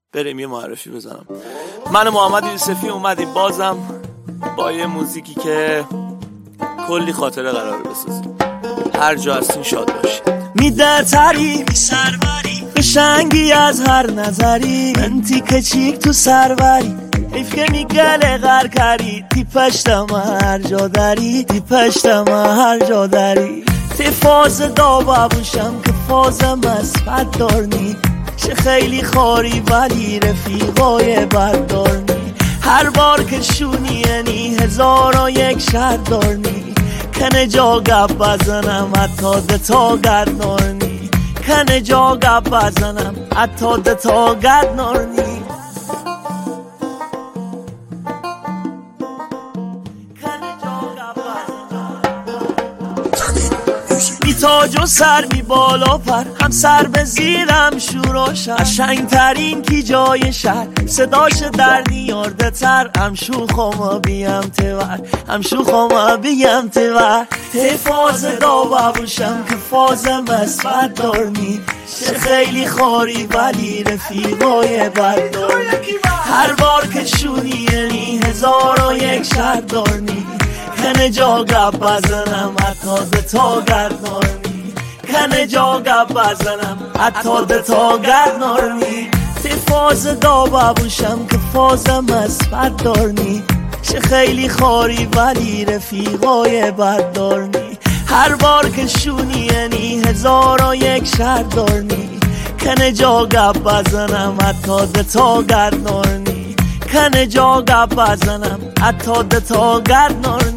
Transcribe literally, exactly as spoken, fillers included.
بریم یه معرفی بزنم. من محمد یوسفی اومدیم بازم با یه موزیکی که کلی خاطره قرار بسازیم. هر جا هستین شاد باشید. میده تری می سروری قشنگی از هر نظری، انتی کچیک تو سروری حیف که میگله غر کری، تی پشتم هر جا داری، تی پشتم هر جا داری. تی فاز دا بابوشم که فازم از فد دارنی، چه خیلی خاری ولی رفیقای بردارنی. هر بار که شونی یعنی هزار و یک شهر دارنی، کنه جا گپ بزنم حتی دتا گردنارنی، کنه جا گپ بزنم حتی دتا گردنارنی. بی تاج و سر بی بالا پر، هم سر به زیرم شوراش، قشنگ ترین کی جای شهر، صداش در نیارده تر، هم شوخم بیم تور، هم شوخم بیم تور. تی فاز دا بابوشم که فازم از فد دارنی، چه خیلی خاری ولی رفیقای بردارنی. هر بار که شونی یعنی هزار و یک شهر دارنی، کنه جا گپ بزنم حتی دتا گردنارنی، کنه جا گپ بزنم حتی دتا گردنارنی. تی فاز دا بابوشم که فازم از فد دارنی، چه خیلی خاری ولی رفیقای بردارنی. هر بار که شونی یعنی هزار و یک شهر دارنی، کنه جا گپ بزنم حتی دتا گردنارنی، کنه جا گپ بزنم حتی دتا گردنارنی.